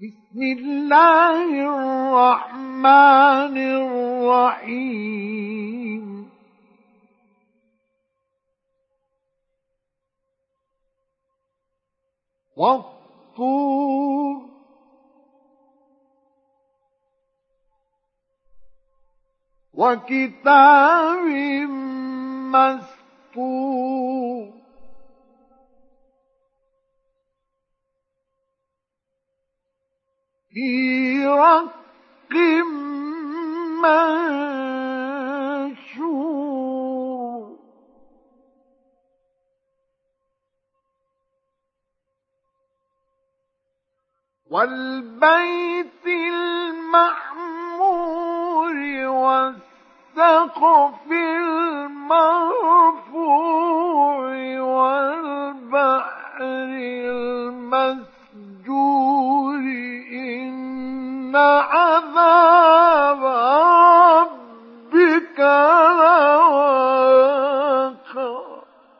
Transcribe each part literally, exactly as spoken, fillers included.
بسم الله الرحمن الرحيم والطور وكتاب مسطور في رق منشور والبيت المعمور والسقف المرفوع والبحر المسجور إن عذاب ربك لواقع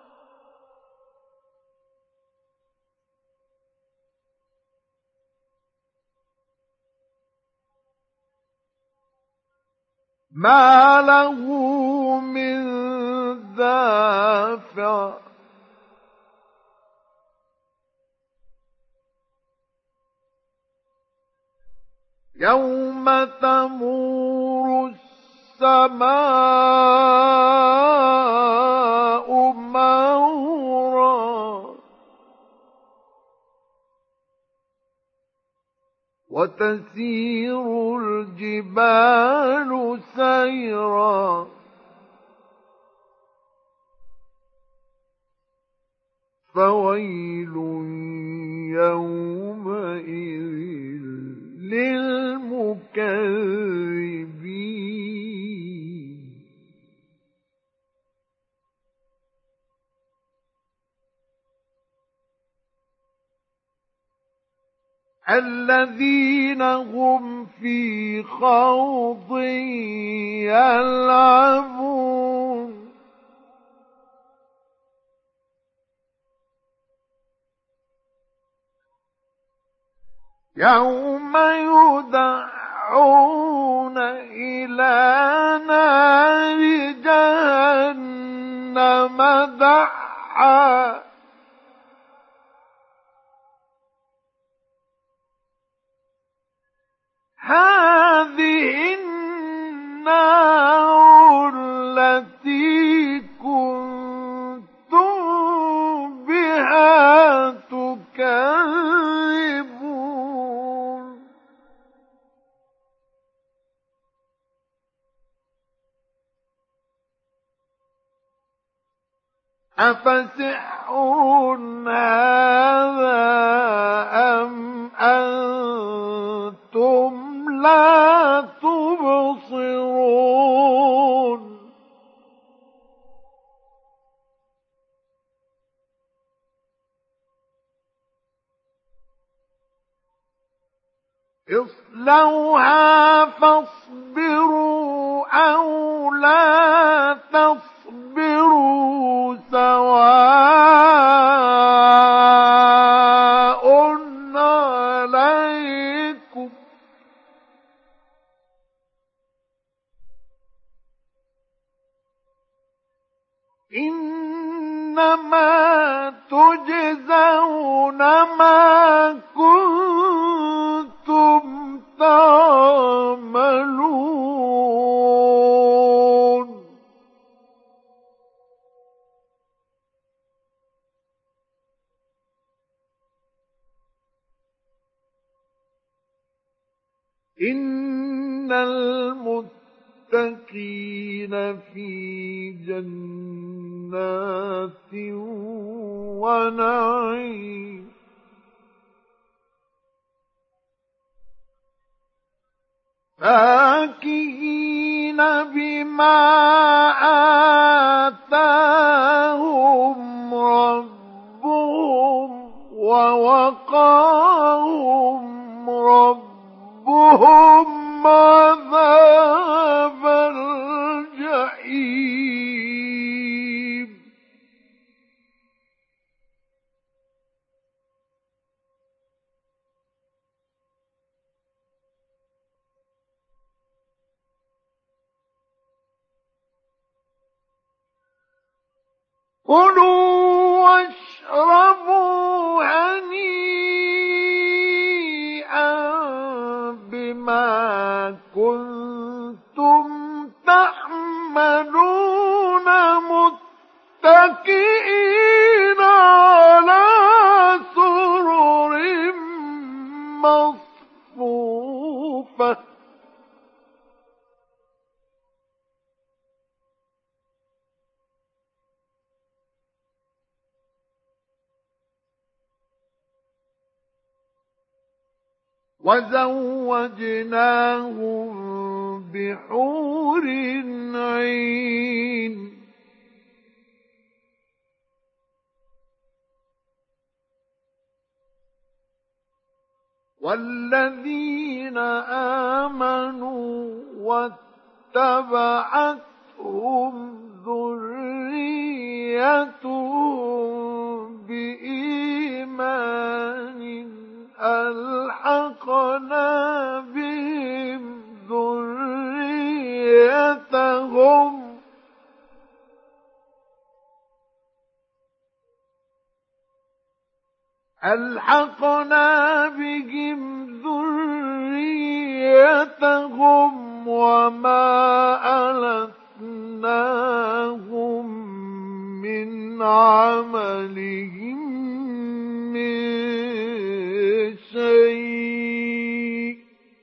ما له من دافع يوم تمور السماء مورا وتسير الجبال سيرا فويل يومئذ للمكذبين الذين هم في خوض يلعبون يوم يدعون إلى نار جهنم دعا هذه النار التي كنتم بها تكذبون أفسحر هذا أم أنتم لا تبصرون اصلوها فاصبروا أو لا تصبروا سواء عليكم إنما تجزون ما كنتم تعملون إن المتقين في جنات ونعيم فاكهين بما آتاهم ربهم ووقاهم ربهم عذاب الجحيم كلوا واشربوا هنيئا بما كنتم تعملون متكئين على سرر مصفوفة وزوجناهم بحور عين والذين آمنوا واتبعتهم ذريتهم بإيمان ألحقنا بهم ذريتهم ألحقنا بهم ذريتهم وما ألتناهم من عملهم من شيء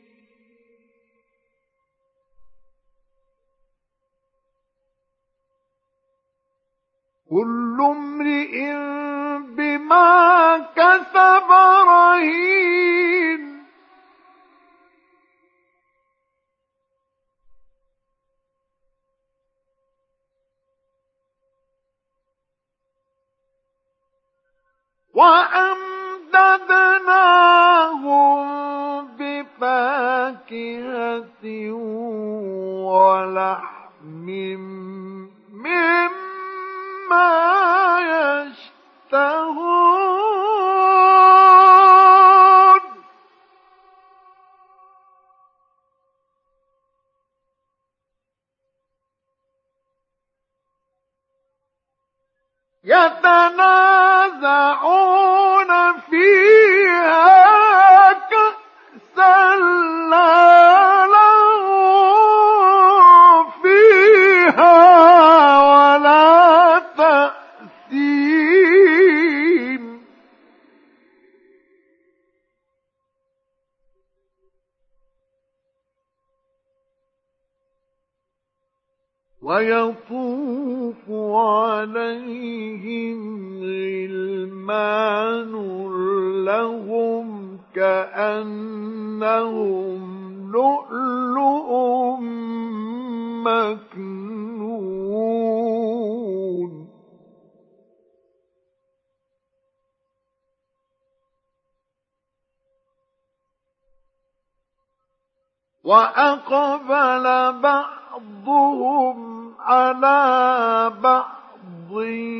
كل امرئ بما كسب رهين وأمددناهم بفاكهة ولحم مما يشتهون يتنازعون فيها كأسا لا لغو فيها ولا تأثيم ويطوف عليهم غلمان لهم كأنهم لؤلؤ مكنون وأقبل بعضهم على بعض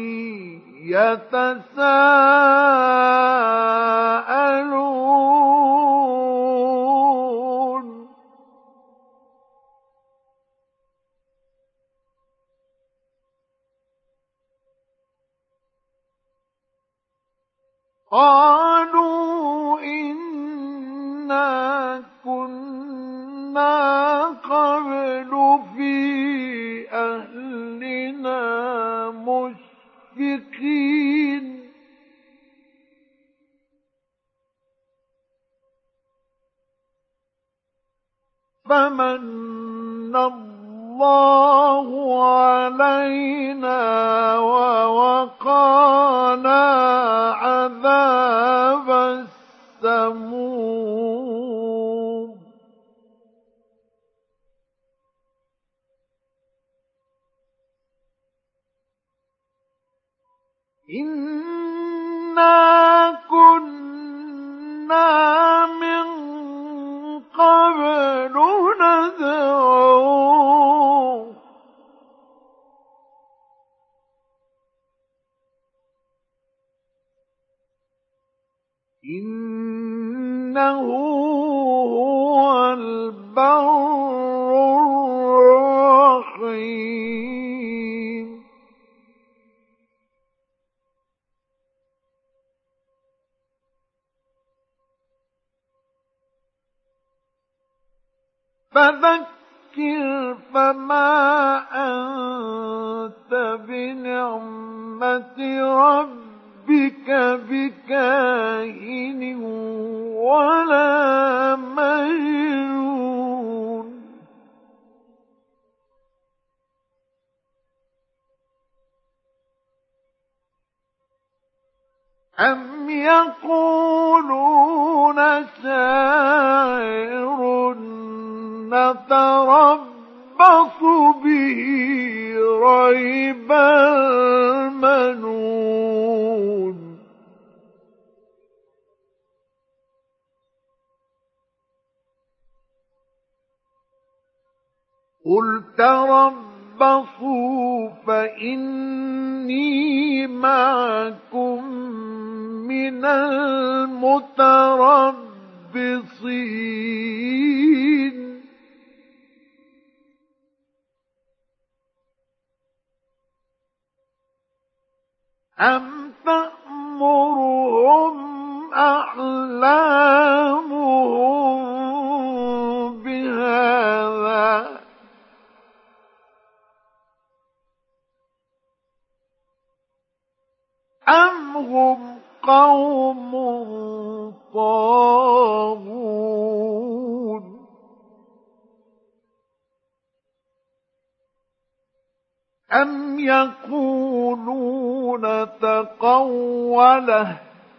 يتساءلون قالوا إنا كنا قبل في أهلنا مشفقين فمن الله علينا ووقانا عذاب السموم إنا كنا من قبل ندعوه إنه هو البر الرحيم فذكر فما أنت بنعمة ربك بكاهن ولا مجنون أم يقولون شاعر نتربص به ريب المنون قل تربصوا فإني معكم من المتربصين أم تأمرهم أحلامهم بهذا أم هم قوم طاغون أم يقولون تقوله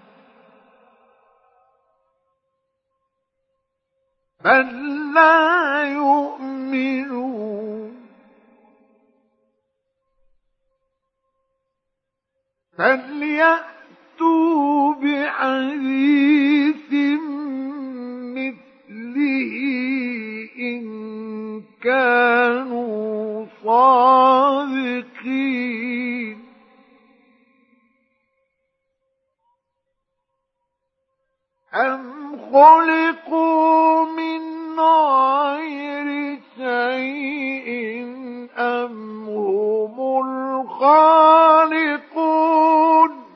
بل لا يؤمنون فليأتوا بحديث مثله إن كانوا صادقين أم خلقوا من غير شيء أم هم الخالقون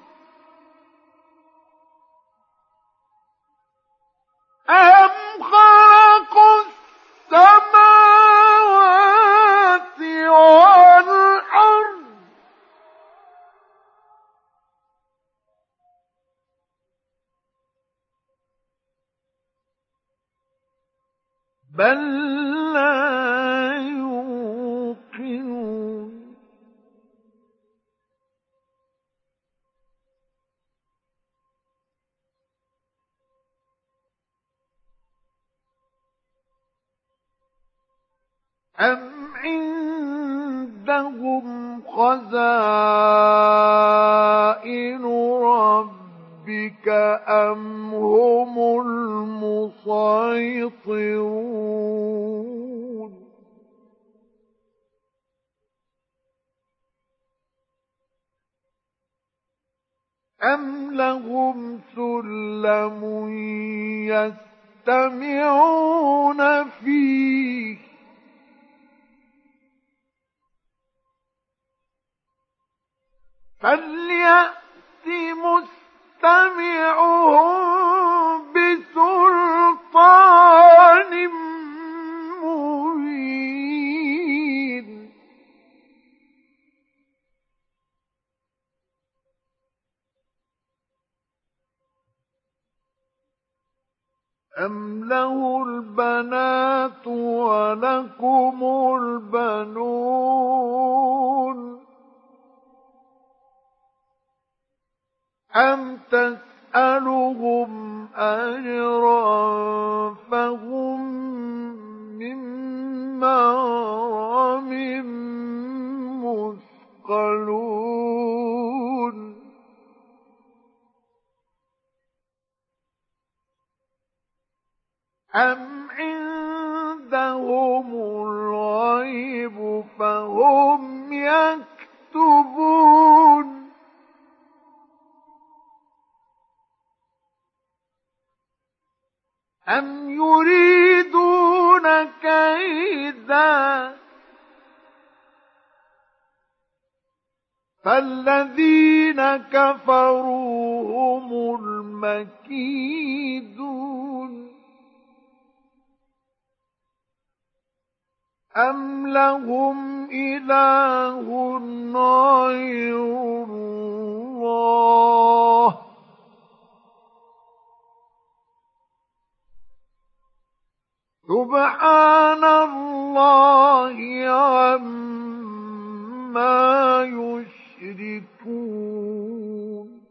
أم خلقوا السماوات والأرض بل لا يوقنون أم عندهم خزائن ربك أم هم المسيطرون أم لهم سلم يستمعون فيه فليأت مستمعهم بسلطان مبين أم له البنات ولكم البنون أم تسألهم أجرا فهم من مغرم مثقلون أم عندهم الغيب فهم يكتبون أم يريدون كيدا فالذين كفروا هم المكيدون أم لهم إله غير الله سبحان الله عما يشركون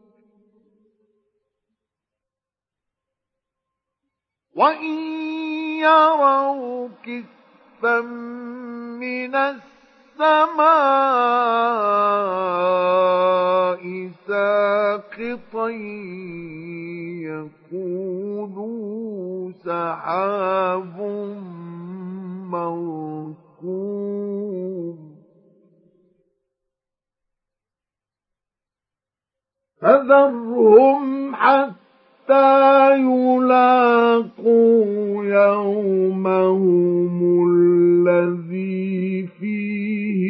وإن يروا كسفا من السماء ساقطا يقولوا سحاب مركوم فذرهم حتى يلاقوا يومهم الذي فيه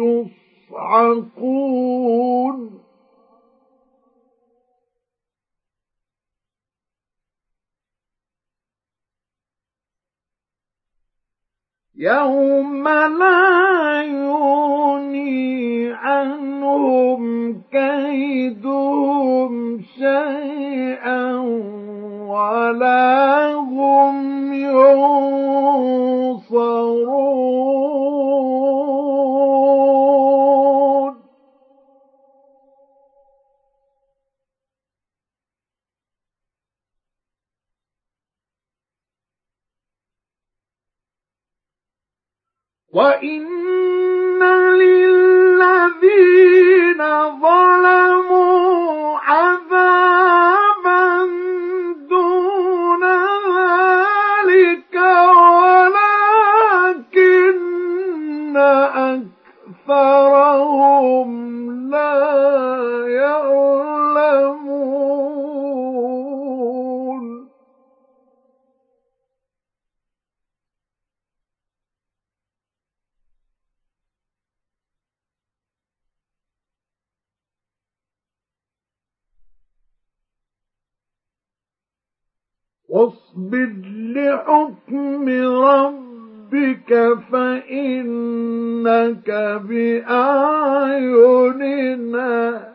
يصعقون يوم لا يغني عنهم كيدهم شيئا ولا هم ينصرون وإن للذين ظلموا عذابا دون ذلك ولكن أكثرهم لا يعلمون واصبر لحكم ربك فإنك بأعيننا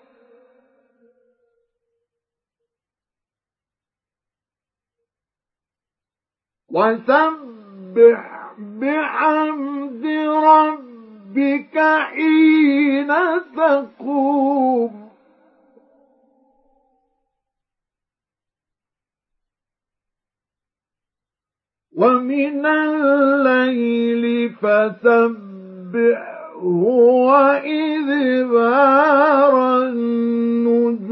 وسبح بحمد ربك حين تقوم ومن الليل فسبحه وإدبار النجوم